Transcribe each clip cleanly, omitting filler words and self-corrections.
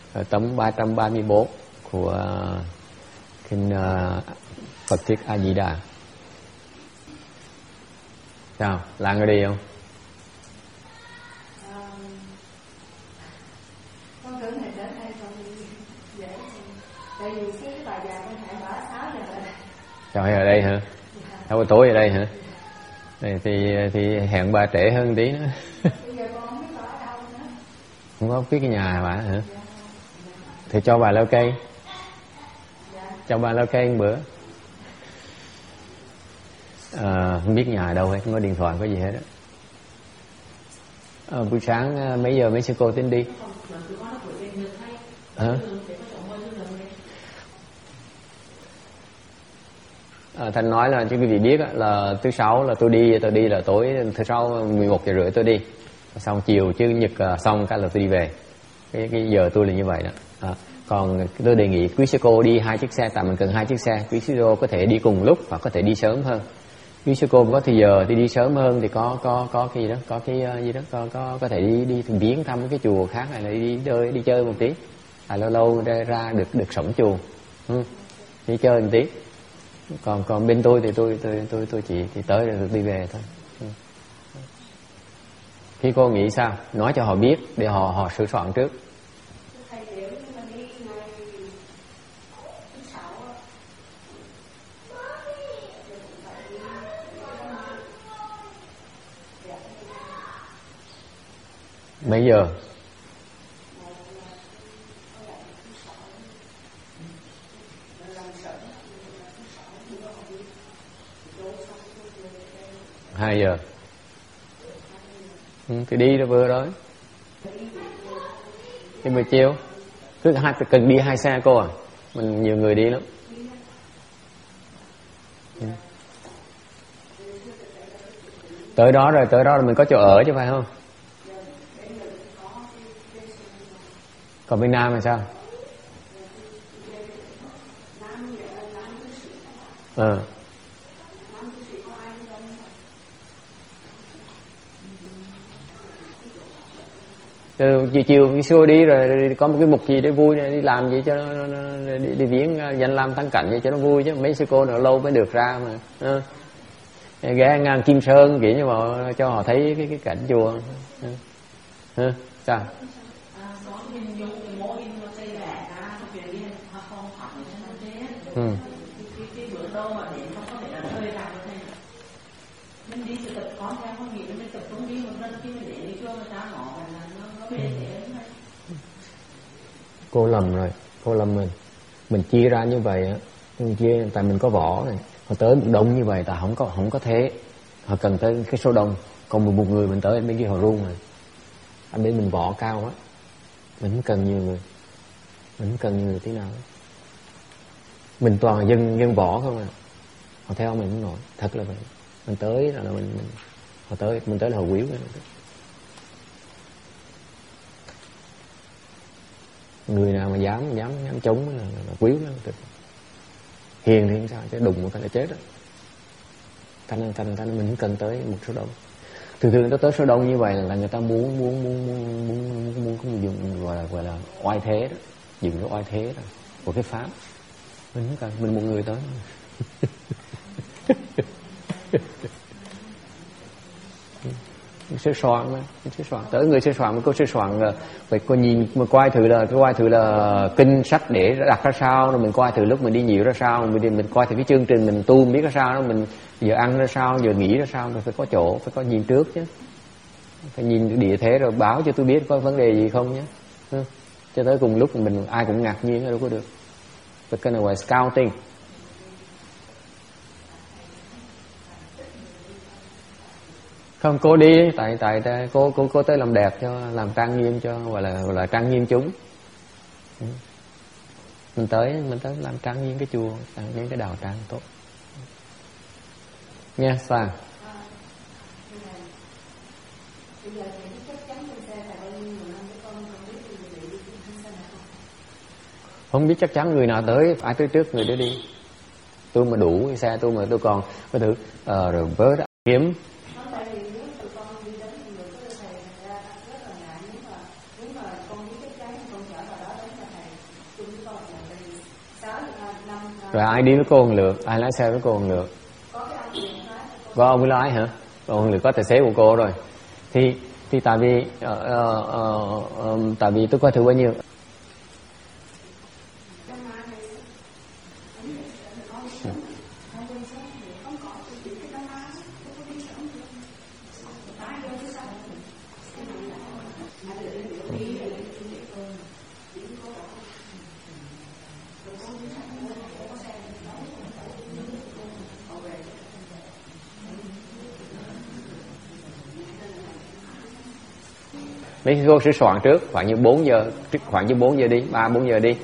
tấm 334 của kinh Phật Thuyết A Di Đà. Sao? Lan có đi không? Con tưởng này đến đây còn dễ. Tại vì cái bài giảng con hẹn bỏ 6 giờ rồi. Trời, ở đây hả? Đâu tối ở đây hả? Thì hẹn bà trễ hơn tí nữa. Bây giờ con không biết bà ở đâu nữa. Không có biết cái nhà bà hả? Thì cho bà leo cây. Cho bà leo cây một bữa. Không biết nhà ở đâu hết, không có điện thoại, có gì hết đó. Buổi sáng mấy giờ mấy sư cô tính đi? Hả? Thanh nói là cho quý vị biết là thứ sáu là tôi đi là tối thứ sáu 11:30 tôi đi, xong chiều chứ nhật xong cái là tôi đi về. Cái giờ tôi là như vậy đó. Còn tôi đề nghị quý sư cô đi 2 chiếc xe, tại mình cần 2 chiếc xe. Quý sư cô có thể đi cùng lúc hoặc có thể đi sớm hơn. Quý sư cô có thì giờ thì đi sớm hơn thì có cái gì đó, có cái gì đó, có thể đi viếng thăm cái chùa khác, hay là đi chơi một tí, lâu lâu ra được sống chùa, đi chơi một tí. Còn bên tôi thì tôi chỉ tới rồi đi về thôi. Khi cô nghĩ sao, nói cho họ biết để họ sửa soạn trước. Mấy giờ? Hai giờ. Thì đi rồi vừa rồi. Thì buổi chiều cứ cần đi 2 xe cô à? Mình nhiều người đi lắm. Tới đó rồi mình có chỗ ở chứ phải không? Còn bên Nam là sao? Chiều xưa đi rồi có một cái mục gì để vui, đi làm gì cho nó đi viếng danh lam thắng cảnh vậy cho nó vui chứ. Mấy sư cô nữa lâu mới được ra mà. Ghé ngang Kim Sơn kiểu như mà cho họ thấy cái cảnh chùa. Sao? Cô lầm rồi, cô lầm mình chia ra như vậy á, mình chia tại mình có võ này, họ tới đông như vậy, tại không có thế, họ cần tới cái số đông, còn một người mình tới bên kia họ run rồi, anh bên mình võ cao á, mình không cần nhiều người, tí nào đó. Mình toàn dân võ không à, họ theo mình không nổi, thật là vậy. Mình tới là mình tới là họ quýu. Người nào mà dám chống là quýu lắm. Hiền thì không sao, chứ đụng một cái là chết đó. Thành mình không cần tới một số đông. Thường nó tới số đông như vậy là người ta muốn dùng gọi là oai thế đó, dùng cái oai thế đó của cái pháp. Mình không cần, mình một người tới. Sơ soạn mà, tới người sơ soạn, cô sơ soạn phải cô nhìn mà coi thử là kinh sách để đặt ra sao, rồi mình coi thử lúc mình đi nhiều ra sao, mình coi thử cái chương trình mình tu biết ra sao, mình giờ ăn ra sao, giờ nghỉ ra sao, mình phải có chỗ, phải có nhìn trước chứ, phải nhìn địa thế rồi báo cho tôi biết có vấn đề gì không nhé. Cho tới cùng lúc mình ai cũng ngạc nhiên đâu có được. Phải cái này gọi scouting. Không, cô đi tại cô tới làm đẹp cho, làm trang nghiêm cho, gọi là trang nghiêm chúng. Mình tới làm trang nghiêm cái chùa, trang nghiêm cái đạo tràng tốt. Nghe sao? Không biết chắc chắn người nào tới, ai tới trước người đó đi. Tôi mà đủ cái xe tôi mà tôi còn có thử rồi vớ đã kiếm. Rồi ai đi với cô Hồng Lượng, ai lái xe với cô Hồng Lượng? Có ông lái hả? Cô Hồng Lượng có tài xế của cô rồi. Thì tại vì tôi coi thử bao nhiêu. Mấy cô sẽ soạn trước khoảng như 4 giờ, khoảng như 4 giờ đi, 3-4 giờ đi.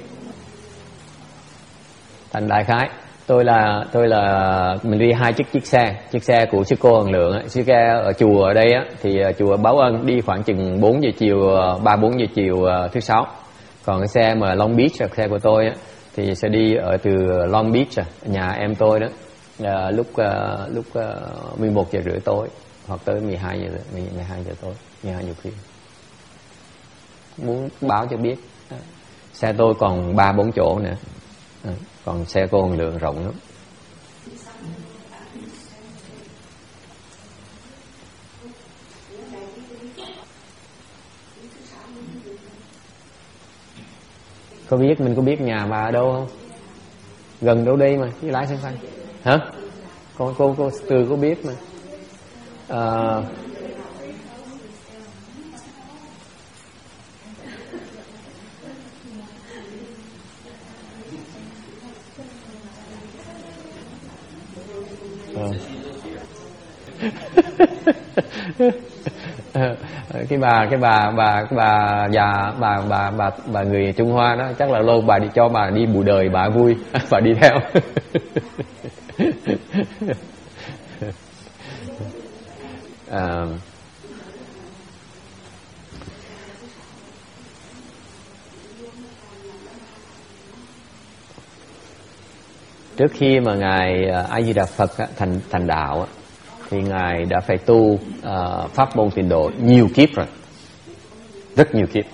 Thành đại khái tôi là mình đi 2 chiếc xe của sư cô Hồng Lượng, chiếc xe ở chùa ở đây á, thì chùa Báo Ân đi khoảng chừng 4 giờ chiều, 3-4 giờ chiều thứ Sáu. Còn cái xe mà Long Beach, xe của tôi á, thì sẽ đi ở từ Long Beach, nhà em tôi đó, lúc 11 giờ rưỡi tối hoặc tới 12 giờ tối, 12 giờ khuya. Muốn báo cho biết. Xe tôi còn 3-4 chỗ nữa, còn xe cô Hồng Lượng rộng lắm. Mình có biết nhà bà ở đâu không? Gần đâu đây mà, chứ lái xe phanh. Hả? Cô Từ có biết mà. Cái bà người Trung Hoa đó, chắc là lâu bà cho bà đi bụi đời bà vui, bà đi theo. Trước khi mà ngài A Di Đà Phật thành đạo thì ngài đã phải tu pháp môn tịnh độ nhiều kiếp rồi, rất nhiều kiếp.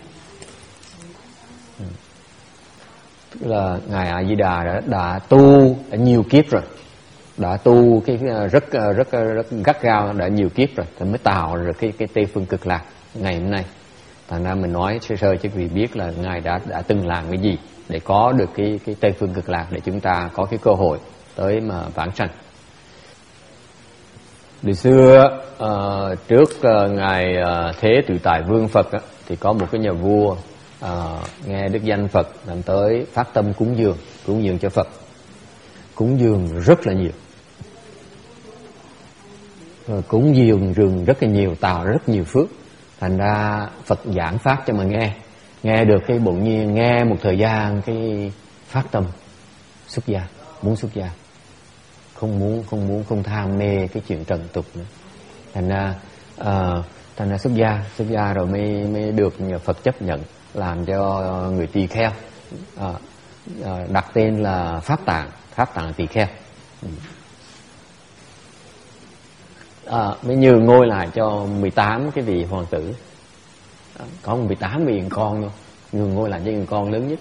Tức là ngài A Di Đà đã tu nhiều kiếp rồi, đã tu cái rất gắt gao, đã nhiều kiếp rồi thì mới tạo được cái Tây Phương Cực Lạc ngày hôm nay. Thành ra mình nói sơ sơ cho quý vị biết là ngài đã từng làm cái gì để có được cái Tây Phương Cực Lạc, để chúng ta có cái cơ hội tới mà vãng sanh. Từ xưa trước ngài Thế Tự Tại Vương Phật thì có một cái nhà vua nghe đức danh Phật làm tới phát tâm cúng dường cho Phật, cúng dường rất là nhiều, rồi cúng dường rất là nhiều, tạo rất nhiều phước. Thành ra Phật giảng pháp cho mà nghe được cái bỗng nhiên nghe một thời gian cái phát tâm xuất gia, muốn xuất gia, không tham mê cái chuyện trần tục nữa. Thành ra xuất gia rồi mới được Phật chấp nhận làm cho người tỳ kheo, đặt tên là Pháp Tạng Tỳ Kheo. Mới nhường ngôi lại cho 18 cái vị hoàng tử, có 18 vị con luôn, nhường ngôi lại cho người con lớn nhất.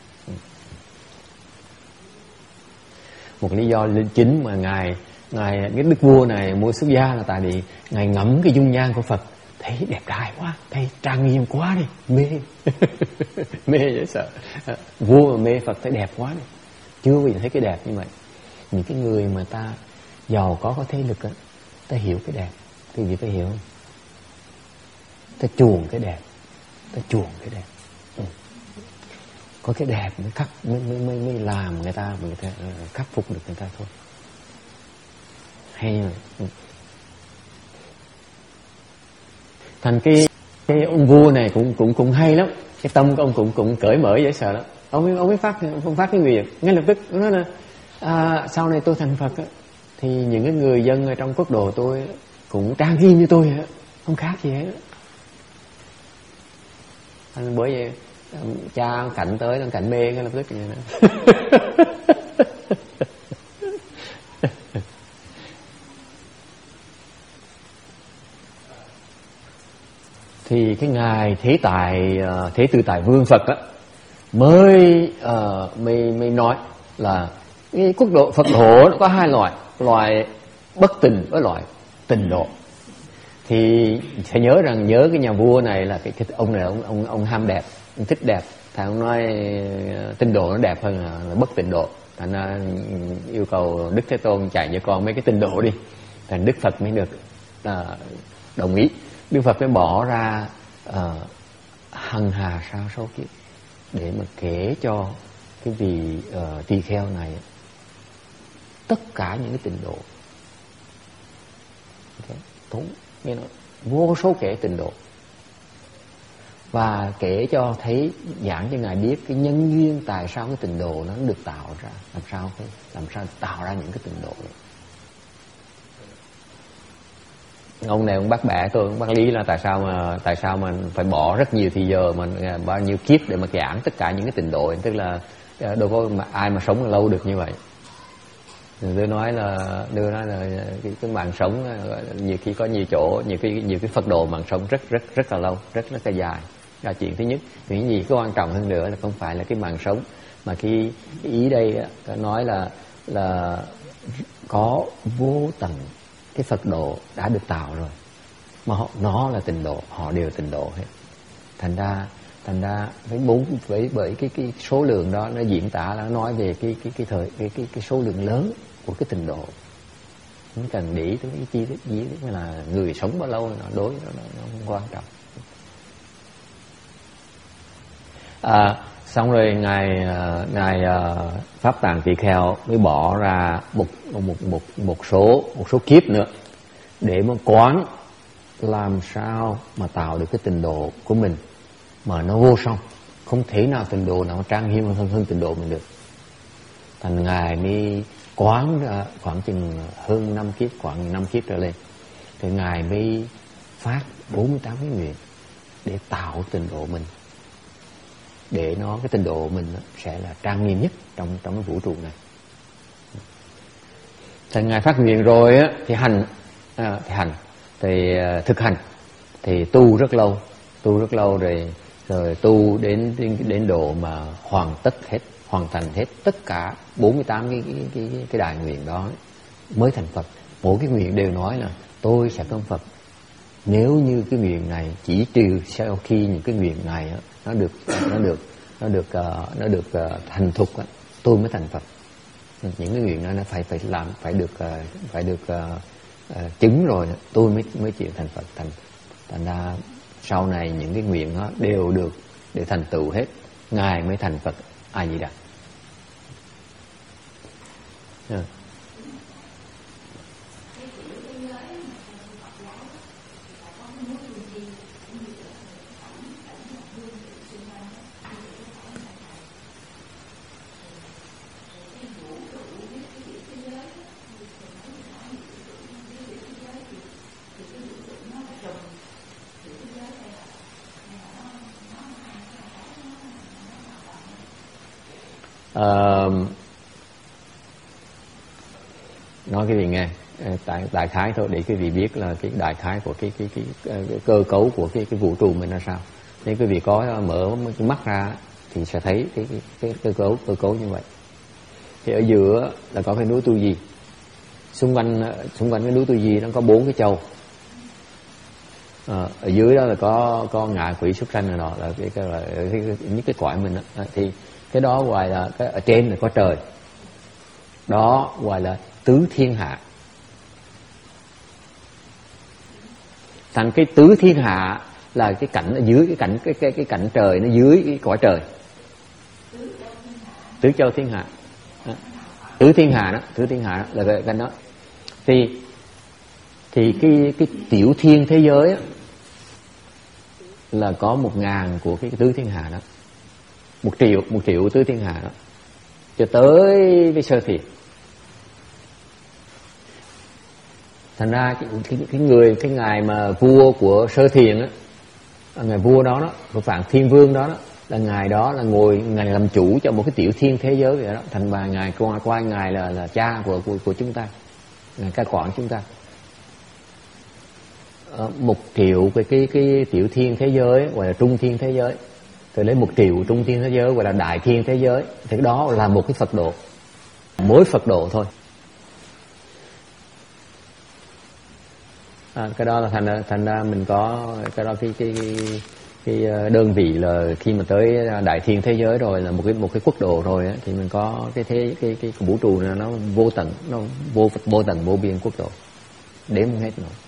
Một lý do chính mà ngài cái đức vua này mua xuất gia là tại vì ngài ngắm cái dung nhan của Phật, thấy đẹp trai quá, thấy trang nghiêm quá đi, mê. Mê dễ sợ. Vua mà mê Phật thấy đẹp quá đi, chưa bao giờ thấy cái đẹp như vậy. Những cái người mà ta giàu có thế lực á, ta hiểu cái đẹp, cái gì ta hiểu không? Ta chuộng cái đẹp. Có cái đẹp mới làm người ta khắc phục được người ta thôi. Hay rồi. Thành cái ông vua này cũng hay lắm, cái tâm của ông cũng cởi mở dễ sợ lắm. Ông mới phát cái nguyện ngay lập tức, ông nói là sau này tôi thành Phật á, thì những cái người dân ở trong quốc độ tôi cũng trang nghiêm như tôi hết, không khác gì hết. Bởi vậy cha Cảnh tới, Cảnh mê ngay lập tức vậy đó. Thì cái ngài Thế Tự Tại Vương Phật á mới nói là Cái quốc độ Phật độ nó có hai loại, loại bất tình với loại tình độ. Thì phải nhớ cái nhà vua này là cái ông này ông ham đẹp, ông thích đẹp, thằng ông nói tinh độ nó đẹp hơn là bất tịnh độ. Thành ra yêu cầu Đức Thế Tôn chạy cho con mấy cái tinh độ đi. Thành Đức Phật mới được đồng ý. Đức Phật mới bỏ ra hằng hà sa số kiếp để mà kể cho cái vị tỳ kheo này tất cả những cái tịnh độ. Đúng, nghe nói vô số kể tịnh độ, và kể cho thấy, giảng cho ngài biết cái nhân duyên tại sao cái tịnh độ nó được tạo ra, làm sao tạo ra những cái tịnh độ đó. Ông này ông bắt bẻ tôi, ông bắt lý là tại sao mà phải bỏ rất nhiều thì giờ mà bao nhiêu kiếp để mà giảng tất cả những cái tịnh độ, tức là đâu có ai mà sống lâu được như vậy. Tôi nói là cái mạng sống nhiều khi có nhiều chỗ, nhiều cái Phật độ mạng sống rất là lâu, rất là dài. Là chuyện thứ nhất. Chuyện gì cái quan trọng hơn nữa là không phải là cái mạng sống, mà cái ý đây nói là có vô tận cái Phật độ đã được tạo rồi, mà nó là tịnh độ, họ đều tịnh độ hết. Thành ra bởi cái số lượng đó nó diễn tả, nó nói về cái số lượng lớn của cái tịnh độ. Không cần để ý tới cái chi tiết gì, tức là người sống bao lâu nó đối nó không quan trọng. Xong rồi ngài Pháp Tạng Tỳ Kheo mới bỏ ra một số kiếp nữa để mà quán làm sao mà tạo được cái tịnh độ của mình mà nó vô song, không thể nào tịnh độ nào trang nghiêm hơn tịnh độ mình được. Thành ngài mới quán khoảng chừng hơn 5 kiếp, khoảng 5 kiếp trở lên, thì ngài mới phát 48 cái nguyện để tạo tịnh độ mình, để cái tịnh độ mình sẽ là trang nghiêm nhất trong cái vũ trụ này. Thì ngài phát nguyện rồi á, thì thực hành, thì tu rất lâu rồi tu đến độ mà hoàn thành hết tất cả 48 cái đại nguyện đó mới thành Phật. Mỗi cái nguyện đều nói là tôi sẽ thành Phật nếu như cái nguyện này, chỉ trừ sau khi những cái nguyện này nó được thành thục, tôi mới thành Phật. Những cái nguyện đó nó phải được chứng rồi tôi mới chịu thành Phật. Thành ra sau này những cái nguyện đó đều được để thành tựu hết, ngài mới thành Phật A Di Đà. Nói cái gì nghe đại khái thôi để quý vị biết là cái đại khái của cái cơ cấu của cái vũ trụ mình là sao. Nếu quý vị có mở cái mắt ra thì sẽ thấy cái cơ cấu như vậy. Thì ở giữa là có cái núi Tu Di, xung quanh cái núi Tu Di nó có 4 cái châu. Ở dưới đó là có ngạ quỷ súc sanh này nọ, là những cái cõi mình đó. Thì cái đó gọi là ở trên là có trời, đó gọi là tứ thiên hạ. Thành cái tứ thiên hạ là cái cảnh ở dưới, cái cảnh trời nó dưới cái cõi trời. Tứ châu thiên hạ, tứ thiên hạ đó là cái đó. Thì cái tiểu thiên thế giới đó, là có 1000 của cái tứ thiên hạ đó, 1 triệu tứ thiên hạ đó, cho tới với sơ thiền. Thành ra cái ngài mà vua của sơ thiền á, ngài vua đó của Vạn Thiên Vương đó là ngài đó là ngài làm chủ cho một cái tiểu thiên thế giới vậy đó. Thành ra ngài qua ngài là cha của chúng ta, ngài cai quản chúng ta. 1 triệu cái tiểu thiên thế giới gọi là trung thiên thế giới, rồi lấy 1 triệu trung thiên thế giới gọi là đại thiên thế giới, thì đó là một cái Phật độ. mỗi Phật độ thôi. Cái đó là thành ra mình có cái đó, cái đơn vị là khi mà tới đại thiên thế giới rồi, là một cái quốc độ rồi á, thì mình có cái vũ trụ này nó vô tận, nó vô tận vô biên quốc độ, đếm không hết nổi.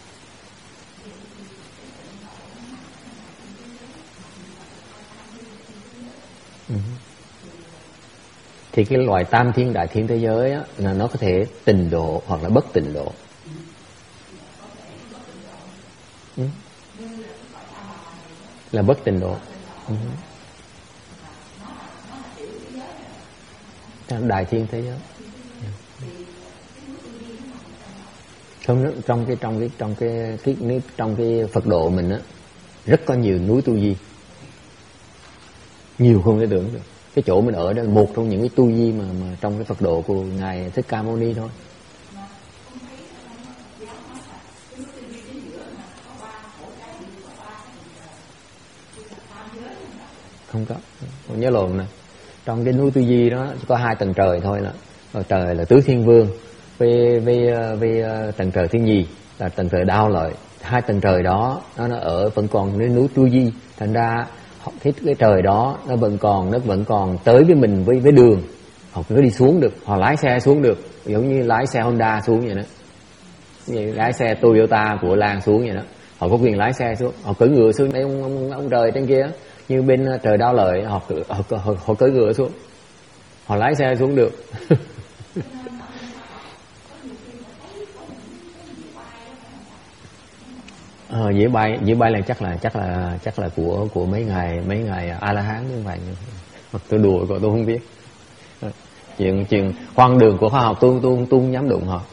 Thì cái loại tam thiên đại thiên thế giới á, là nó có thể tịnh độ hoặc là bất tịnh độ. Là bất tịnh độ. Đại thiên thế giới. Không, trong cái Phật độ mình á, rất có nhiều núi tu di, nhiều không thể tưởng được. Cái chỗ mình ở đó là một trong những cái tu di mà trong cái Phật độ của ngài Thích Ca Mâu Ni thôi. Không có, nhớ lộn nè. Trong cái núi Tu Di đó chỉ có 2 tầng trời thôi, là trời là Tứ Thiên Vương với tầng trời thứ nhì là tầng trời Đao Lợi. 2 tầng trời đó nó ở vẫn còn cái núi Tu Di, thành ra họ thích cái trời đó nó vẫn còn tới với mình với đường, họ cứ đi xuống được, họ lái xe xuống được, giống như lái xe Honda xuống vậy đó, như lái xe Toyota của Lan xuống vậy đó, họ có quyền lái xe xuống, họ cưỡi ngựa xuống. Mấy ông trời trên kia như bên trời Đao Lợi, họ cưỡi ngựa xuống, họ lái xe xuống được. Dĩa bay là chắc là của mấy ngài A La Hán như vậy. Hoặc tôi đùa tôi không biết. Chuyện khoan đường của khoa học tôi không dám đụng họ.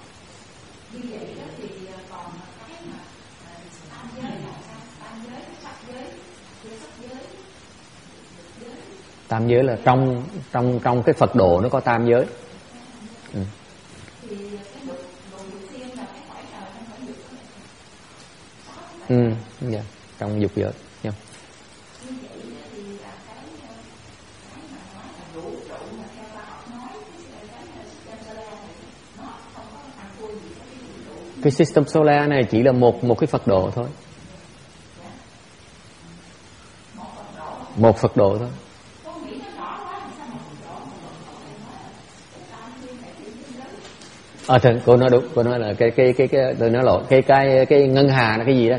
Tam giới là trong cái Phật độ nó có tam giới. Dạ, trong dục giới. Yeah. Cái system solar này chỉ là một cái Phật độ thôi. Một Phật độ thôi. Thật, cô nói đúng, cô nói là cái tôi nói lộn, cái ngân hà là cái gì đó,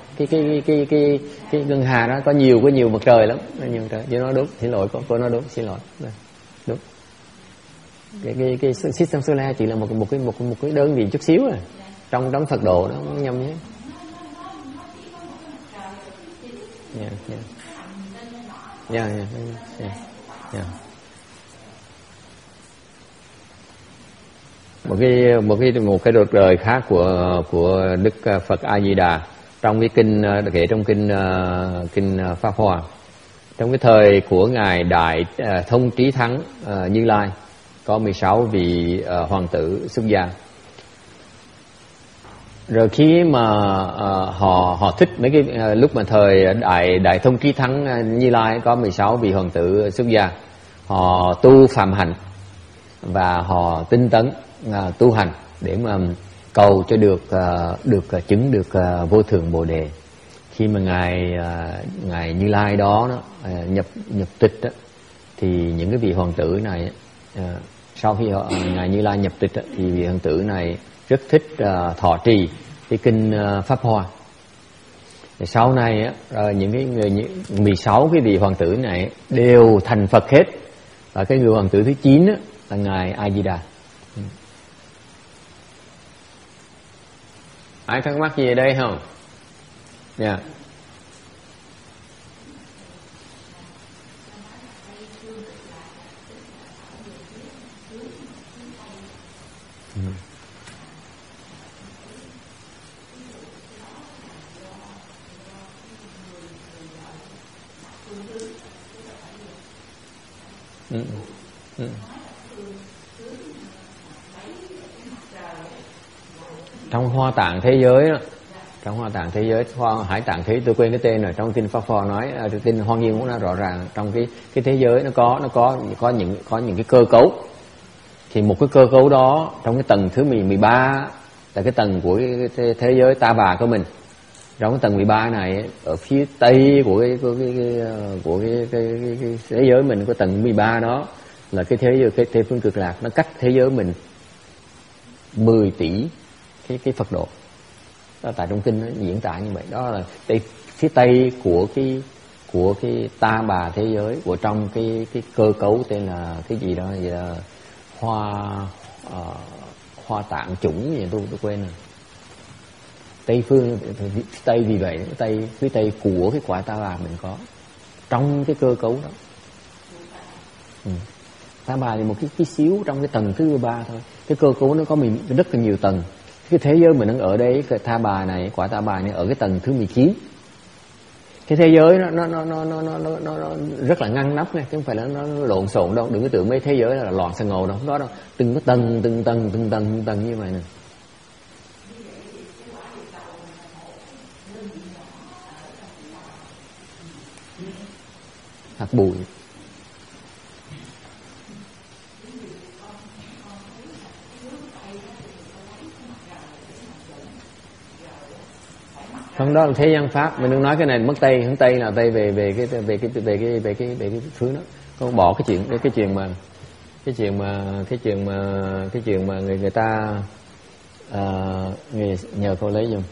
cái ngân hà đó có nhiều mặt trời lắm, nhiều mặt trời. Tôi nói đúng, xin lỗi cô nói đúng, xin lỗi. Đúng. Cái system solar chỉ là một cái đơn vị chút xíu à. Trong Phật độ nó nhầm nhé. Yeah. Một cái đột đời khác của Đức Phật A Di Đà trong cái kinh kể trong kinh Pháp Hoa, trong cái thời của ngài Đại Thông Trí Thắng Như Lai có 16 vị hoàng tử xuất gia. Rồi khi mà họ thích mấy cái lúc mà thời Đại Thông Trí Thắng Như Lai có 16 vị hoàng tử xuất gia, họ tu phạm hạnh và họ tinh tấn tu hành để mà cầu cho được chứng được vô thượng Bồ Đề. Khi mà ngài Như Lai đó nhập tịch đó, thì những cái vị hoàng tử này sau khi ngài Như Lai nhập tịch đó, thì vị hoàng tử này rất thích thọ trì cái kinh Pháp Hoa. Sau này những 16 cái vị hoàng tử này đều thành Phật hết, và cái người hoàng tử thứ 9 là ngài A Di Đà. Ai thắc mắc gì ở đây không? Dạ. Trong Hoa Tạng thế giới đó, trong Hoa Tạng thế giới, Hải Tạng thế, tôi quên cái tên rồi, trong kinh Pháp Phò nói, kinh Hoa Nghiêm cũng nói rõ ràng trong cái thế giới nó có những cái cơ cấu Thì một cái cơ cấu đó trong cái tầng thứ 13 là cái tầng của cái thế giới ta bà của mình. Trong cái tầng 13 này, ở phía tây của cái thế giới mình, cái tầng 13 đó là cái thế giới, cái Tây phương cực lạc, nó cách thế giới mình 10 tỷ cái Phật độ. Đó, tại trong kinh nó diễn tả như vậy. Đó là phía tây của cái ta bà thế giới, của trong cái cơ cấu tên là cái gì đó, vậy là hoa tạng chủng gì tôi quên rồi. Tây phương, phía tây, vì vậy phía tây của cái quả ta bà mình có trong cái cơ cấu đó. Ta bà thì một cái xíu trong cái tầng thứ 13 thôi. Cái cơ cấu nó có rất là nhiều tầng. Cái thế giới mình đang ở đây, cái ta bà này, quả ta bà này ở cái tầng thứ 19. Cái thế giới nó rất là ngăn nắp này, chứ không phải là nó lộn xộn đâu. Đừng có tưởng mấy thế giới là loạn xà ngầu đâu, không đó đâu. Từng cái từng tầng như vậy nè. Hạt bụi. Không, đó là thế gian pháp. Mình đừng nói cái này mất tây, hướng tây là tây về cái thứ đó. Không bỏ cái chuyện mà người ta nhờ cô lấy giùm.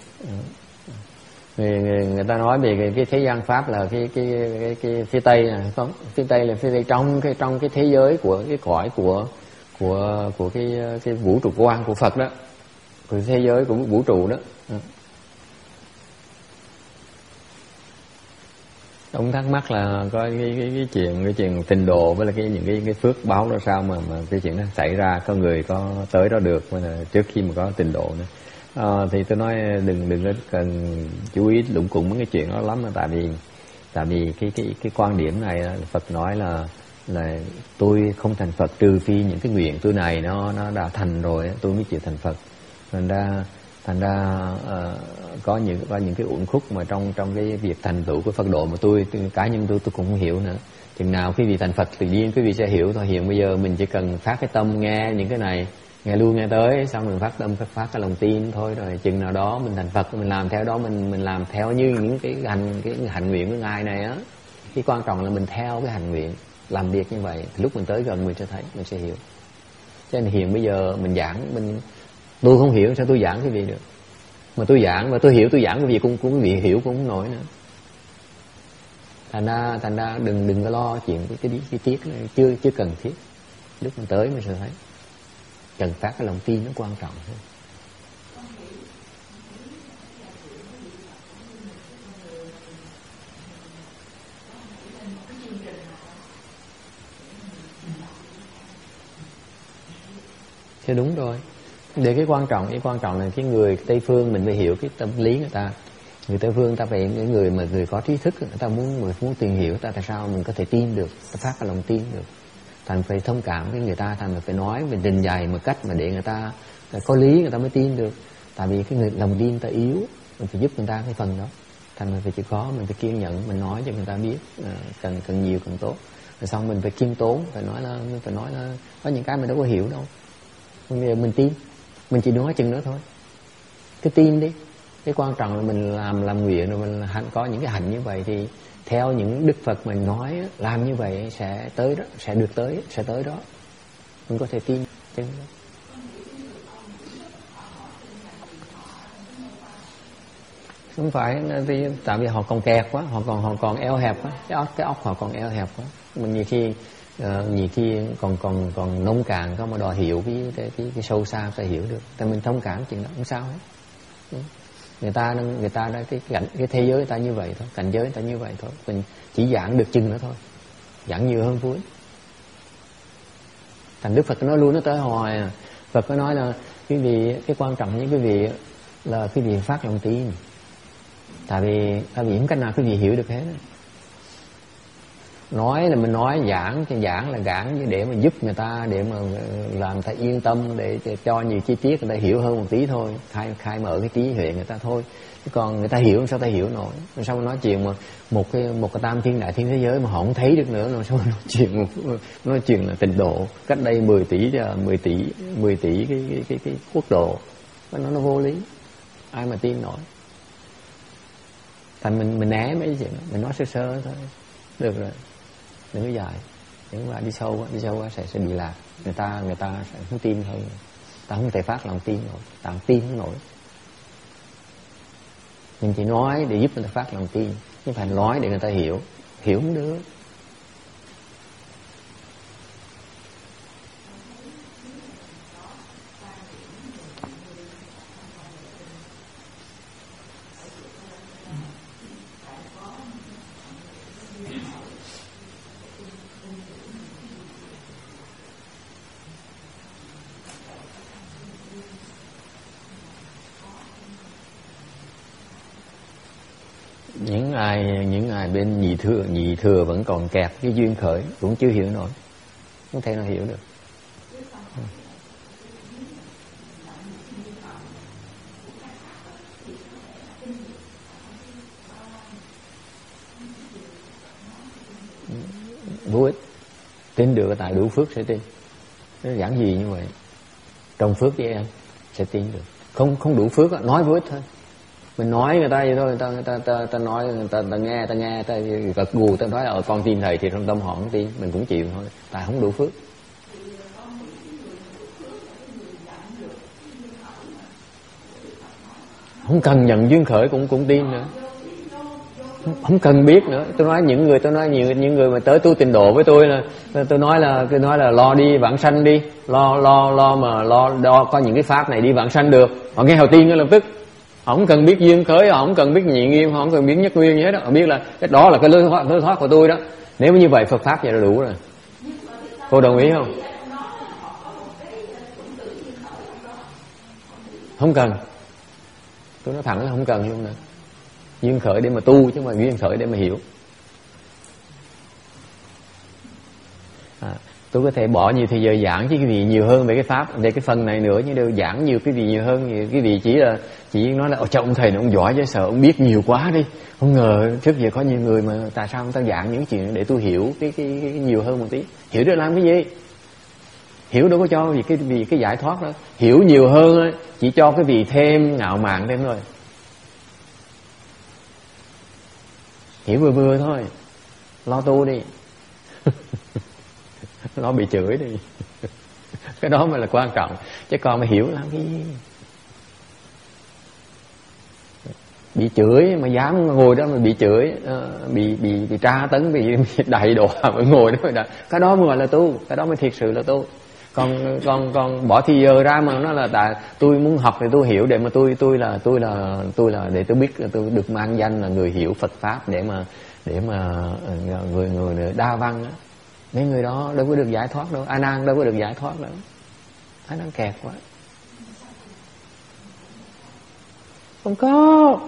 Người ta nói về cái thế gian pháp là cái phía tây này, không? Phía tây là phía tây trong cái thế giới của cái cõi của cái vũ trụ quan của Phật đó, của thế giới của vũ trụ đó. Ông thắc mắc là có cái chuyện tình độ với là những cái phước báo đó sao mà cái chuyện đó xảy ra, có người có tới đó được mà là trước khi mà có tình độ nữa. Thì tôi nói đừng có cần chú ý lủng củng mấy cái chuyện đó lắm, tại vì cái quan điểm này Phật nói là tôi không thành Phật trừ phi những cái nguyện tôi này nó đã thành rồi tôi mới chịu thành Phật. Thành ra có những cái uẩn khúc mà trong cái việc thành tựu của Phật độ mà tôi cá nhân tôi cũng không hiểu nữa. Chừng nào quý vị thành Phật tự nhiên quý vị sẽ hiểu thôi. Hiện bây giờ mình chỉ cần phát cái tâm nghe những cái này, nghe luôn nghe tới, xong mình phát tâm phát cái lòng tin thôi, rồi chừng nào đó mình thành Phật mình làm theo đó, mình làm theo như những cái hạnh nguyện của ngài này á. Cái quan trọng là mình theo cái hạnh nguyện, làm việc như vậy thì lúc mình tới gần mình sẽ thấy, mình sẽ hiểu. Cho nên hiện bây giờ mình giảng, tôi không hiểu sao tôi giảng cái gì được, mà tôi giảng và tôi hiểu, tôi giảng cái gì cũng quý vị hiểu cũng không nổi nữa. Thành ra đừng có lo chuyện cái tiết này, chưa cần thiết. Lúc mình tới mình sẽ thấy cần phát cái lòng tin nó quan trọng hơn. Thì đúng rồi. Để cái quan trọng là cái người Tây phương mình phải hiểu cái tâm lý người ta. Người Tây phương ta phải những người mà người có trí thức, người ta muốn tìm hiểu ta tại sao mình có thể tin được, ta phát cái lòng tin được. Thành phải thông cảm với người ta, thành phải nói về trình bày một cách mà để người ta có lý, người ta mới tin được. Tại vì cái lòng tin ta yếu, mình phải giúp người ta cái phần đó. Thành mình phải chịu khó, mình phải kiên nhẫn, mình nói cho người ta biết càng nhiều càng tốt. Rồi xong mình phải kiêm tốn, phải nói là có những cái mình đâu có hiểu đâu. Bây giờ mình tin, mình chỉ nói chừng nữa thôi. Cứ tin đi. Cái quan trọng là mình làm nguyện rồi mình có những cái hạnh như vậy thì theo những Đức Phật mình nói làm như vậy sẽ tới đó, sẽ tới đó. Mình có thể tin chứ. Không phải tại vì họ còn kẹt quá, họ còn eo hẹp quá, cái óc họ còn eo hẹp quá. Mình nhiều khi còn nông cạn có mà đòi hiểu cái sâu xa sẽ hiểu được. Tại mình thông cảm chuyện đó không sao hết. Người ta đã cái thế giới người ta như vậy thôi, cảnh giới người ta như vậy thôi. Mình chỉ giảng được chừng nữa thôi, giảng nhiều hơn vui. Thành Đức Phật nói luôn, nó tới hoài à. Phật có nói là quý vị, cái quan trọng với quý vị là quý vị phát lòng tin. Tại vì không cách nào quý vị hiểu được hết. Nói là mình nói, giảng là giảng để mà giúp người ta, để mà làm người ta yên tâm, để cho nhiều chi tiết người ta hiểu hơn một tí thôi, khai mở cái trí huệ người ta thôi. Chứ còn người ta hiểu sao ta hiểu nổi. Sao nói chuyện mà một cái tam thiên đại thiên thế giới mà họ không thấy được nữa, sao nói chuyện là tịnh độ cách đây 10 tỷ cái quốc độ, nó vô lý, ai mà tin nổi. Thành mình né mấy cái chuyện đó, mình nói sơ sơ thôi được rồi, đừng có dài. Những bạn đi sâu quá sẽ bị lạc. Người ta sẽ không tin hơn, ta không thể phát lòng tin nổi, ta không tin không nổi. Mình chỉ nói để giúp người ta phát lòng tin, chứ phải nói để người ta hiểu không được. Những ai bên nhị thừa vẫn còn kẹt cái duyên khởi, cũng chưa hiểu nổi, không thể nào hiểu được. Vô ích. Tin được tại đủ phước sẽ tin. Nó giản dị như vậy. Trồng phước với em sẽ tin được. Không đủ phước nói vô ích thôi. Mình nói người ta vậy thôi, ta nói người ta nghe ta gật gù, ta nói ở con tin thầy thì trong tâm họ không tin, mình cũng chịu thôi, tại không đủ phước. Không cần nhận duyên khởi cũng tin nữa, không cần biết nữa. Tôi nói những người mà tới tu tịnh độ với tôi là tôi nói là lo đi vãng sanh đi, lo có những cái pháp này đi vãng sanh được, họ nghe họ tin lập tức. Họ không cần biết duyên khởi, họ không cần biết nhị nghiêm, họ không cần biết nhất nguyên gì hết đó. Họ biết là cái đó là cái lối thoát của tôi đó. Nếu như vậy Phật pháp vậy là đủ rồi. Cô đồng ý không? Không cần. Tôi nói thẳng là không cần luôn nữa. Duyên khởi để mà tu chứ không phải duyên khởi để mà hiểu. Tôi có thể bỏ nhiều thời giờ giảng chứ cái vị nhiều hơn về cái pháp, về cái phần này nữa, nhưng đều giảng nhiều cái vị nhiều hơn. Cái vị chỉ nói là ông thầy này ông giỏi chứ sợ ông biết nhiều quá đi. Không ngờ trước giờ có nhiều người mà tại sao ông ta giảng những chuyện để tôi hiểu cái nhiều hơn một tí. Hiểu được làm cái gì? Hiểu đâu có cho vì cái giải thoát đó. Hiểu nhiều hơn chỉ cho cái vị thêm ngạo mạn thêm thôi. Hiểu vừa thôi. Lo tu đi. Nó bị chửi đi. Cái đó mới là quan trọng. Chứ còn mà hiểu làm cái gì? Bị chửi mà dám ngồi đó mà bị chửi, bị tra tấn, bị đầy đọa mà ngồi đó mà cái đó mới gọi là tu, cái đó mới thiệt sự là tu. Còn bỏ thì giờ ra mà nó là tại tôi muốn học thì tôi hiểu để mà tôi là để tôi biết tôi được mang danh là người hiểu Phật pháp để mà người đa văn á. Mấy người đó đâu có được giải thoát đâu. A Nan đâu có được giải thoát đâu. A Nan kẹt quá. Không có.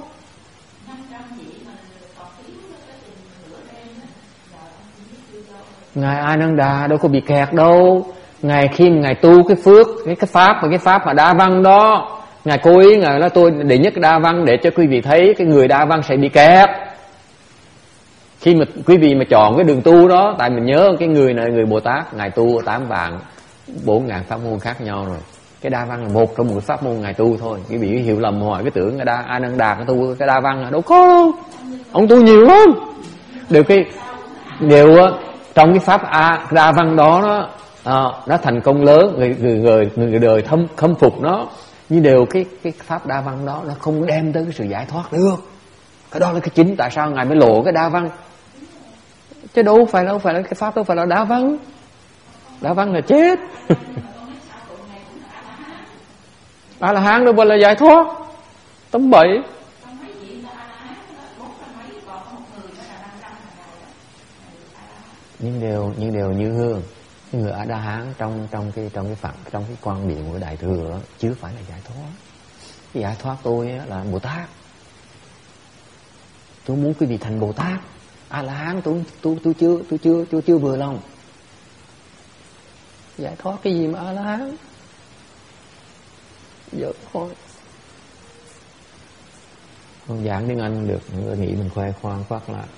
Ngài A Nan Đà đâu có bị kẹt đâu. Ngài khi Ngài tu cái phước, cái pháp mà đa văn đó, Ngài cố ý Ngài nói tôi đệ nhất đa văn để cho quý vị thấy cái người đa văn sẽ bị kẹt. Khi mà quý vị mà chọn cái đường tu đó, tại mình nhớ cái người này người Bồ Tát, Ngài tu 8 vạn 4.000 pháp môn khác nhau rồi. Cái đa văn là một trong 10 pháp môn Ngài tu thôi. Quý vị hiểu lầm hỏi cái tưởng A Nan Đà cái tu cái đa văn là đâu có đâu. Ông tu nhiều lắm. Đều trong cái pháp đa văn đó nó thành công lớn, người đời khâm phục nó. Nhưng đều cái pháp đa văn đó nó không đem tới cái sự giải thoát được. Cái đó là cái chính tại sao Ngài mới lộ cái đa văn. Chứ đâu phải là cái pháp đâu phải là đa văn. Đa văn là chết. A La Hán đâu phải là giải thoát. Tấm bậy. Nhưng đều như hương. Cái người A La Hán trong cái quan điểm của Đại Thừa đó, chứ phải là giải thoát. Cái giải thoát tôi là Bồ Tát. Tôi muốn quý vị thành Bồ Tát. A La Hán tôi chưa vừa lòng. Giải thoát cái gì mà A La Hán, giờ thôi. Không giảng tiếng Anh được, người nghĩ mình khoe khoang khoác lại.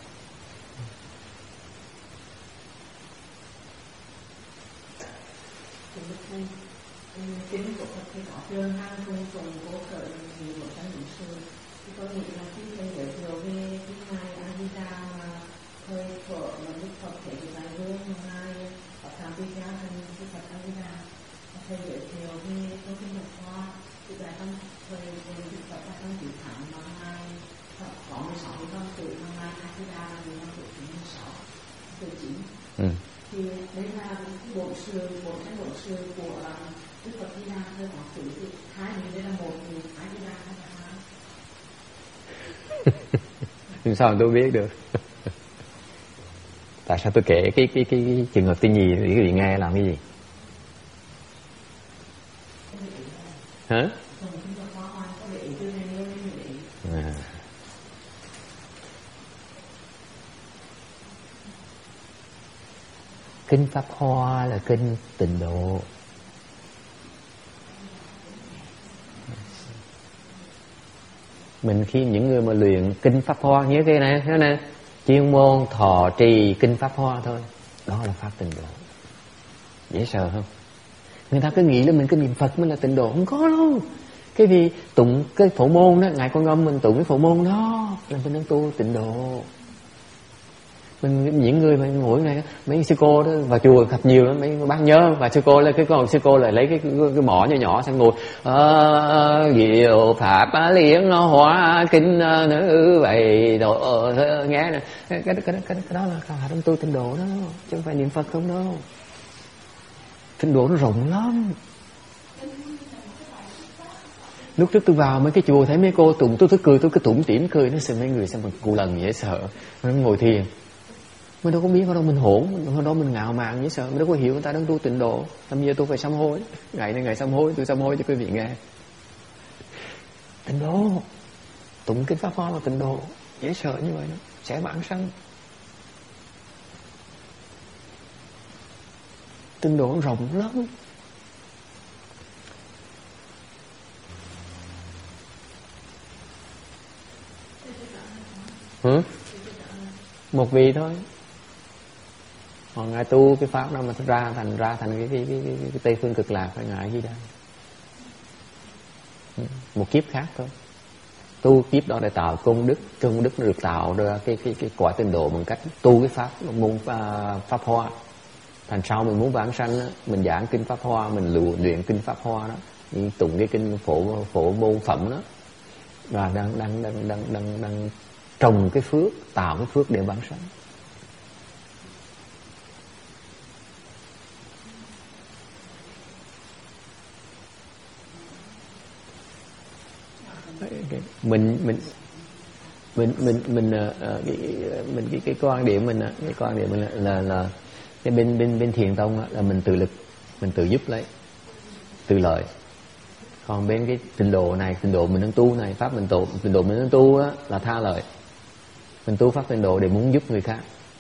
Kính của Phật thì có trường hàng cùng cùng vô khởi vì một trong những sự thì tôi nghĩ là khi thầy giới thiệu về cái ngài A Di Đà mà thời thuở mà Đức Phật thể cái bài hương mà ngài ở tham vi gia thành Đức Phật A Di Đà, thầy giới thiệu về tôi kinh Phật Hoa thì bài trong thời Đức Phật là trong chữ thẳng mà ngài có 16 cái con tự mà ngài A Di Đà là người con tự 16 tự 9. Thì đấy là bộ sư của Đức Phật Di Đà thôi, họ tự hai người đây là một người, hai Di Đà hay là hai. Nhưng sao tôi biết được? Tại sao tôi kể cái trường hợp tin nhì để quý vị nghe làm cái gì? Hả? Kinh Pháp Hoa là kinh Tịnh Độ. Mình khi những người mà luyện kinh Pháp Hoa, nhớ cái này thế này, chuyên môn thọ trì kinh Pháp Hoa thôi, đó là pháp Tịnh Độ. Dễ sợ không? Người ta cứ nghĩ là mình cứ niệm Phật mới là Tịnh Độ, không có đâu. Cái gì tụng cái phổ môn đó, ngài Quan Âm mình tụng cái phổ môn đó là mình đang tu Tịnh Độ. Mình những người mà ngồi này, mấy sư cô đó vào chùa gặp nhiều lắm, mấy bác nhớ và sư cô là cái con sư cô lại lấy cái mỏ nhỏ nhỏ sang ngồi diệu pháp liễn hóa kinh nữ vậy độ nghe nè, cái đó là cả trong tu Tịnh Độ đó, chứ không phải niệm Phật không đâu. Tịnh Độ nó rộng lắm. Lúc trước tôi vào mấy cái chùa thấy mấy cô tụng, tôi cười, tôi cứ tủm tỉm cười, nó xem mấy người xem một cụ lần dễ sợ, nó ngồi thiền. Mình đâu có biết, ở đâu mình hỗn, ở đâu mình ngạo mạn dễ sợ, mình đâu có hiểu người ta đang tu Tịnh Độ. Làm gì tôi phải sám hối, ngày này ngày sám hối, tôi sám hối cho quý vị nghe. Tịnh Độ, tụng kinh Pháp Hoa là Tịnh Độ, dễ sợ như vậy đó, sẽ bản sanh. Tịnh Độ rộng lắm. Một vị thôi. Còn ngài tu cái pháp đó mà ra thành cái Tây Phương Cực Lạc phải ngại gì đây. Một kiếp khác thôi. Tu kiếp đó để tạo công đức nó được tạo ra cái quả Tịnh Độ bằng cách tu cái pháp môn Pháp Hoa. Thành sau mình muốn vãng sanh, mình giảng kinh Pháp Hoa, mình luyện kinh Pháp Hoa đó, tụng cái kinh phổ môn phẩm đó, và đang trồng cái phước, tạo cái phước để vãng sanh. Mình cái quan điểm mình là cái bên Thiền Tông là mình tự lực, mình tự giúp lấy, tự lợi. Còn bên cái Tịnh Độ này, Tịnh Độ mình đang tu này, pháp Tịnh Độ mình đang tu á là tha lợi. Mình tu pháp Tịnh Độ để muốn giúp người khác.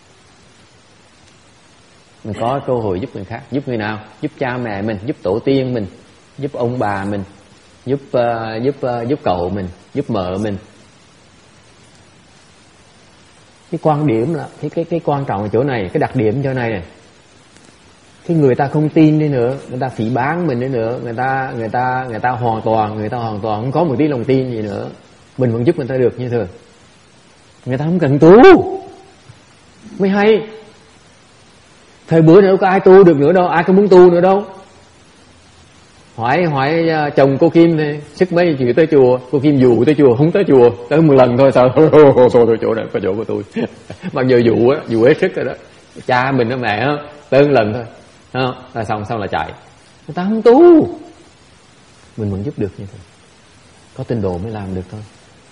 Mình có cơ hội giúp người khác. Giúp người nào? Giúp cha mẹ mình, giúp tổ tiên mình, giúp ông bà mình, giúp cậu mình, giúp mợ mình. Cái quan điểm là cái quan trọng ở chỗ này, cái đặc điểm chỗ này này. Cái người ta không tin đi nữa, người ta phỉ báng mình đi nữa, người ta hoàn toàn không có một tí lòng tin gì nữa, mình vẫn giúp người ta được như thường. Người ta không cần tu mới hay. Thời bữa nữa có ai tu được nữa đâu, ai có muốn tu nữa đâu. Hỏi chồng cô Kim thì sức mấy chịu tới chùa, cô Kim dụ tới chùa, không tới chùa, tới một lần thôi sao thôi chỗ này có chỗ của tôi. Mặc dù dụ hết sức rồi đó, cha mình nó mẹ đó, tới một lần thôi, không? Là xong là chạy. Người ta không tu, mình vẫn giúp được như thế. Có Tịnh Độ mới làm được thôi.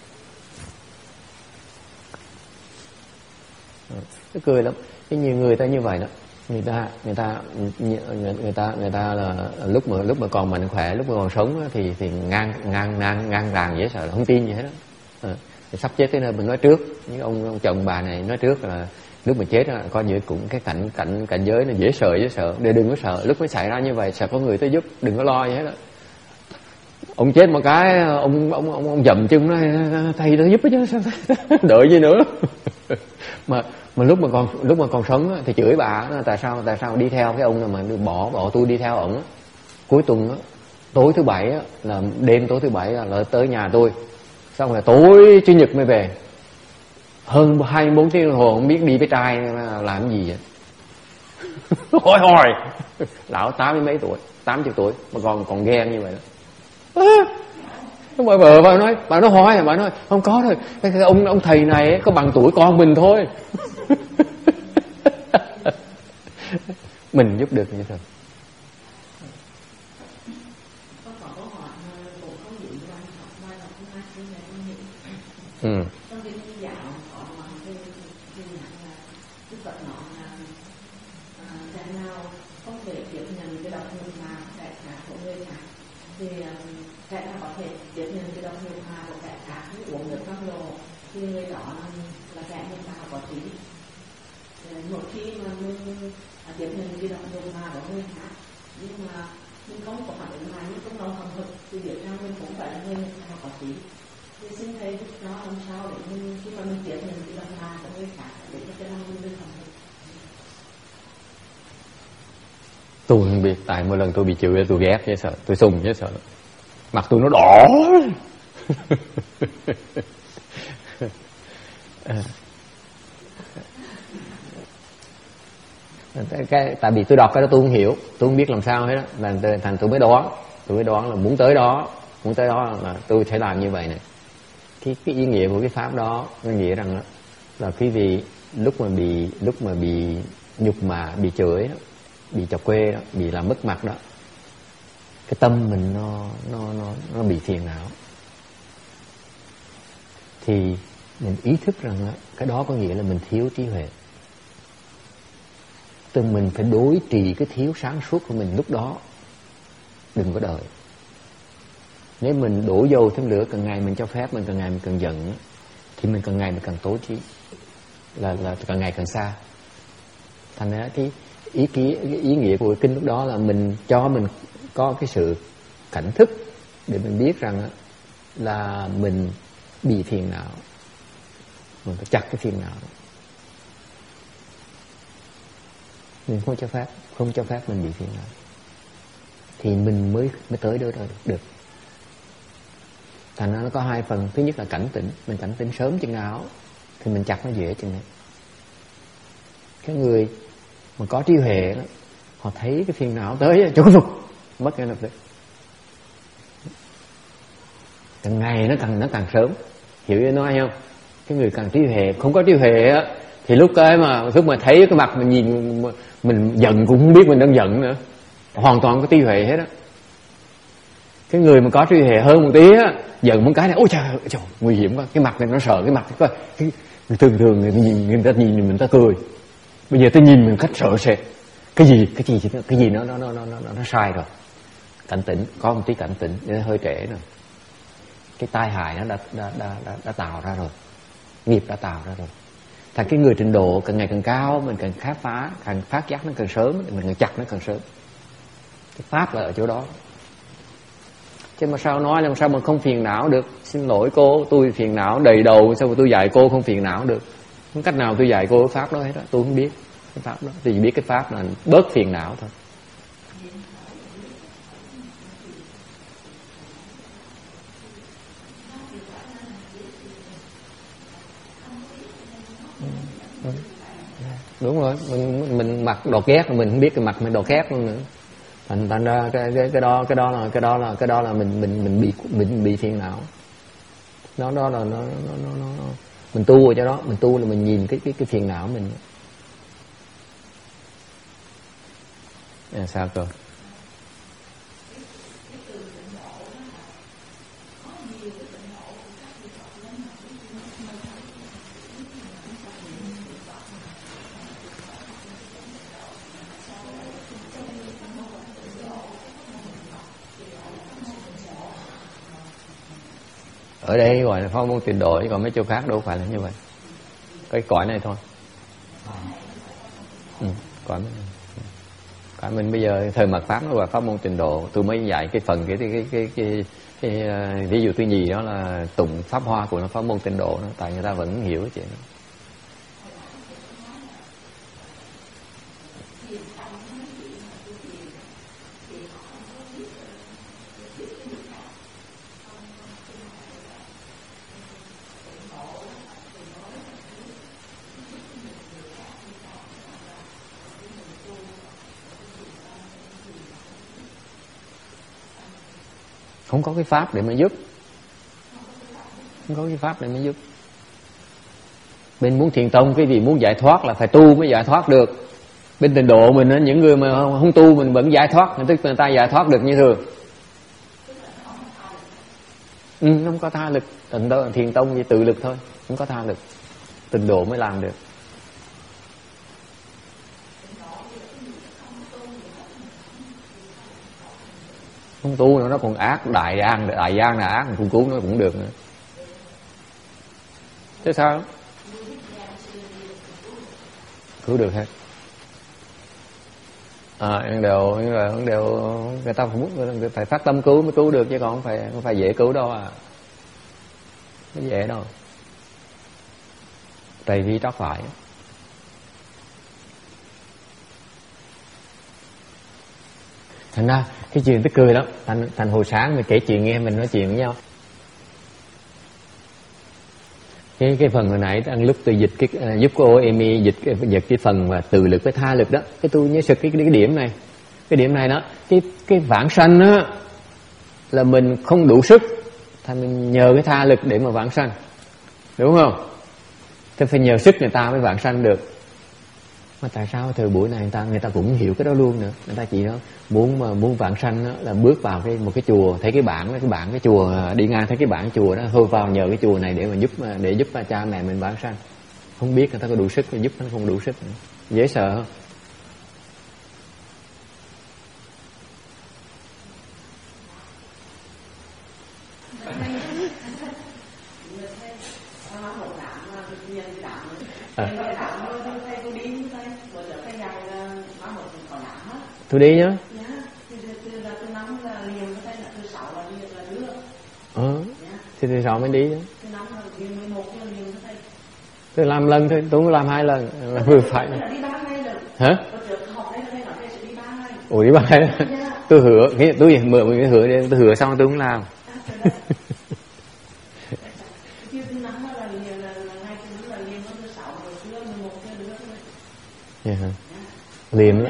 Cái cười lắm, cái nhiều người ta như vậy đó. Người ta là lúc mà còn mạnh khỏe, lúc mà còn sống thì ngang ràng dễ sợ, không tin gì hết đó. Sắp chết tới nơi mình nói trước, những ông chồng bà này nói trước là lúc mà chết đó, coi như cũng cái cảnh giới nó dễ sợ, để đừng có sợ. Lúc mới xảy ra như vậy sợ có người tới giúp, đừng có lo gì hết đó. Ông chết một cái ông dậm chân nói thầy nó giúp chứ sao đợi gì nữa. mà lúc mà còn sống thì chửi bà tại sao đi theo cái ông mà bỏ tôi đi theo ổng. Cuối tuần tối thứ bảy là đêm tối thứ bảy là tới nhà tôi, xong rồi tối chủ nhật mới về, hơn 24 tiếng đồng hồ không biết đi với trai làm cái gì vậy. Hỏi lão 80 mấy tuổi, 80 tuổi mà còn ghen như vậy đó. Bà nói bà nói không có rồi, cái ông thầy này có bằng tuổi con mình thôi. Mình giúp được như thế. Trong cái dạo họ mà cái nhận là cái Phật nói là kẻ nào không thể tiếp nhận cái độc niệm mà kẻ khác của người khác, thì kẻ nào có thể tiếp nhận cái độc niệm mà của kẻ khác như uống nước cam lồ, thì người đó là kẻ nhân tạo có trí. Một khi mà mình tiếp nhận cái độc niệm mà của người khác, nhưng mà mình không có phản ứng lại, nhưng không lòng không thực, thì biết rằng mình cũng phải là người nhân tạo có trí. Thì xin thầy giúp cho làm sao để mình khi mà mình tiếp nhận cái lòng mà của người khác để cho cái lòng mình được thành thực. Tôi không biết, tại mỗi lần tôi bị chửi tôi ghét chứ sợ, tôi sùng chứ sợ, mặt tôi nó đỏ. Tại vì tôi đọc cái đó tôi không hiểu, tôi không biết làm sao hết đó, thành tôi mới đoán là muốn tới đó là tôi sẽ làm như vậy này. Cái ý nghĩa của cái pháp đó nó nghĩa rằng đó, là quý vị lúc mà bị nhục mạ, bị chửi đó, bị chọc quê đó, bị làm mất mặt đó, cái tâm mình nó bị phiền não, thì mình ý thức rằng đó, cái đó có nghĩa là mình thiếu trí huệ. Từng mình phải đối trị cái thiếu sáng suốt của mình lúc đó, đừng có đợi. Nếu mình đổ dầu thêm lửa, càng ngày mình cho phép mình càng ngày mình càng giận, thì mình càng ngày mình càng tối trí, là càng ngày càng xa. Thành ra cái ý nghĩa của cái kinh lúc đó là mình cho mình có cái sự cảnh thức để mình biết rằng là mình bị phiền não, mình phải chặt cái phiền não đó. Mình không cho phép mình bị phiền não, thì mình mới tới đó được. Thành ra nó có hai phần. Thứ nhất là cảnh tỉnh. Mình cảnh tỉnh sớm chừng nào thì mình chặt nó dễ chừng này. Cái người mà có trí huệ đó, họ thấy cái phiền não tới chỗ phục mất ngay lập tức. Càng ngày nó càng sớm. Hiểu ý nói không? Cái người càng trí huệ, không có trí huệ á, thì lúc mà thấy cái mặt mình nhìn mình giận cũng không biết mình đang giận nữa, hoàn toàn có trí huệ hết á. Cái người mà có trí huệ hơn một tí á, giận một cái này, ôi trời nguy hiểm quá, cái mặt này nó sợ, cái mặt cái thường người ta nhìn mình ta cười, bây giờ ta nhìn mình cách sợ sệt, cái gì nó sai rồi. Cảnh tỉnh, có một tí cảnh tỉnh, nó hơi trễ rồi, cái tai hại nó đã tạo ra rồi, nghiệp đã tạo ra rồi. Thành cái người trình độ càng ngày càng cao, mình càng khám phá, càng phát giác nó càng sớm, mình càng chặt nó càng sớm. Cái pháp là ở chỗ đó. Chứ mà sao nói làm sao mà không phiền não được. Xin lỗi cô, tôi phiền não đầy đầu, sao mà tôi dạy cô không phiền não được. Không cách nào tôi dạy cô cái pháp đó hết đó. Tôi không biết cái pháp đó. Tôi chỉ biết cái pháp là bớt phiền não thôi. Đúng rồi, mình mặt đọt ghét, mình không biết cái mặt mình đọt ghét luôn nữa. Thành ra cái đó là mình bị phiền não. Đó là nó mình tu rồi cho đó, mình tu là mình nhìn cái phiền não mình. Sao cơ? Ở đây gọi là pháp môn tịnh độ, chứ còn mấy chỗ khác đâu phải là như vậy. Cái cõi này thôi. Cõi mình bây giờ thời mạt pháp nó gọi pháp môn tịnh độ. Tôi mới dạy cái phần cái ví dụ thứ nhì đó là tụng pháp hoa của nó, pháp môn tịnh độ đó, tại người ta vẫn hiểu cái chuyện đó. Không có cái pháp để mà giúp. Không có cái pháp để mà giúp. Bên muốn thiền tông cái gì muốn giải thoát là phải tu mới giải thoát được. Bên tịnh độ mình những người mà không tu mình vẫn giải thoát, tức người ta giải thoát được như thường. Không có tha lực. Thiền tông thì tự lực thôi, không có tha lực. Tịnh độ mới làm được. Không tu nó còn ác, đại gian là ác, không cứu nó cũng được nữa. Chứ sao? Cứu được hết. Đều người ta phải phát tâm cứu mới cứu được, chứ còn không phải dễ cứu đâu à. Không dễ đâu. Tùy vi trót phải. Thành ra cái chuyện tức cười lắm. Thành hồi sáng mình kể chuyện nghe, mình nói chuyện với nhau. Cái phần hồi nãy lúc tôi dịch giúp cô Amy dịch cái phần mà từ lực với tha lực đó, cái tôi nhớ sực cái điểm này. Cái điểm này đó, cái vãng sanh đó là mình không đủ sức, thành mình nhờ cái tha lực để mà vãng sanh, đúng không? Thế phải nhờ sức người ta mới vãng sanh được. Mà tại sao thời buổi này người ta cũng hiểu cái đó luôn nữa. Người ta chỉ nói muốn vãng sanh đó, là bước vào một cái chùa, thấy cái bảng cái chùa, đi ngang thấy cái bảng chùa đó, thôi vào nhờ cái chùa này để giúp cha mẹ mình vãng sanh. Không biết người ta có đủ sức, giúp nó không đủ sức. Dễ sợ không? Tôi đi nhá. Thì thứ sáu mới đi nhá. Tôi làm lần thôi, tôi làm 2 lần là vừa phải. Hả? Ủa đi 3 ngày. Tôi hứa, tôi mở một cái hứa đi, tôi hứa xong tôi cũng làm. Liềm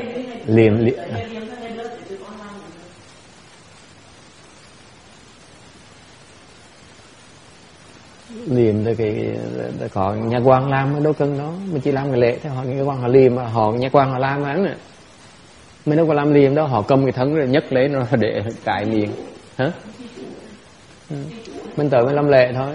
thì cái có nhà quan làm đâu cần đó, mình chỉ làm cái lễ thôi. Họ nhà quan họ liềm, họ nhà quan họ làm án nè, mình đâu có làm liềm đâu. Họ cầm cái thân rồi nhấc lấy nó để cài miệng. Hả? Mình tới mới làm lễ thôi.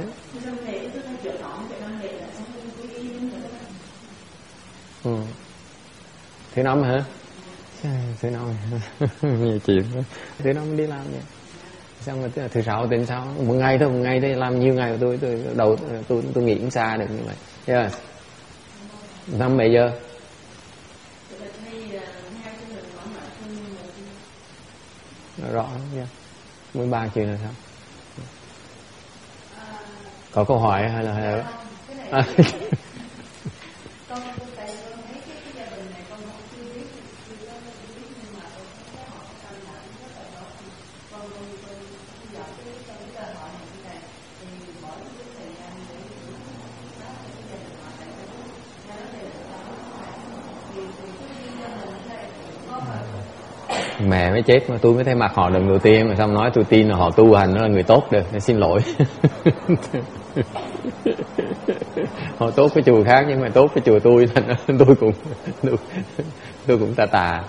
Thứ năm hả? Thứ năm nhiều chuyện. Thứ năm đi làm vậy. Xong rồi thứ sáu đến sau một ngày thôi làm nhiều ngày của tôi nghĩ cũng xa được như vậy. Yeah. Năm mấy giờ? Rõ nha. 13 chuyện là sao? Có câu hỏi hay là mẹ mới chết mà tôi mới thấy mặt họ lần đầu tiên, mà xong nói tôi tin là họ tu hành nó là người tốt được. Xin lỗi. Họ tốt cái chùa khác nhưng mà tốt cái chùa tôi, tôi cũng tà.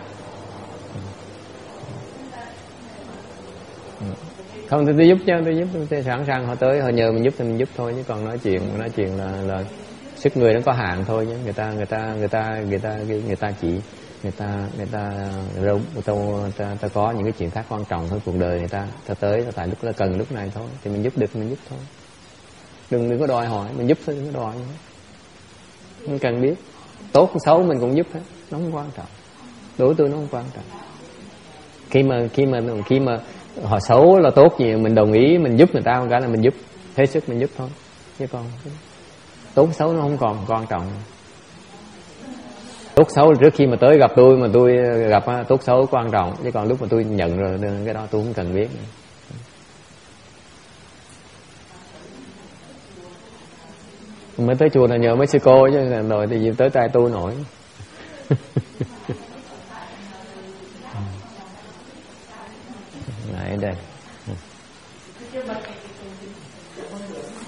Không, tôi giúp chứ, tôi sẵn sàng họ tới, họ nhờ mình giúp thì mình giúp thôi, chứ còn nói chuyện là sức người nó có hạn thôi. Chứ người ta có những cái chuyện khác quan trọng hơn cuộc đời người ta tới tại lúc là cần lúc này thôi, thì mình giúp được mình giúp thôi. đừng có đòi hỏi, mình giúp thôi, đừng có đòi nữa. Không cần biết tốt xấu mình cũng giúp hết, nó không quan trọng. Đối với tôi nó không quan trọng. Khi mà họ xấu là tốt gì mình đồng ý mình giúp người ta, một cái là mình giúp hết sức mình giúp thôi, chứ còn tốt xấu nó không còn quan trọng. Tốt xấu trước khi mà tới gặp tôi mà tôi gặp tốt xấu quan trọng, chứ còn lúc mà tôi nhận rồi cái đó tôi không cần biết nữa. Mới tới chùa là nhờ mấy sư cô chứ rồi thì tới tay tôi nổi. Lại đây.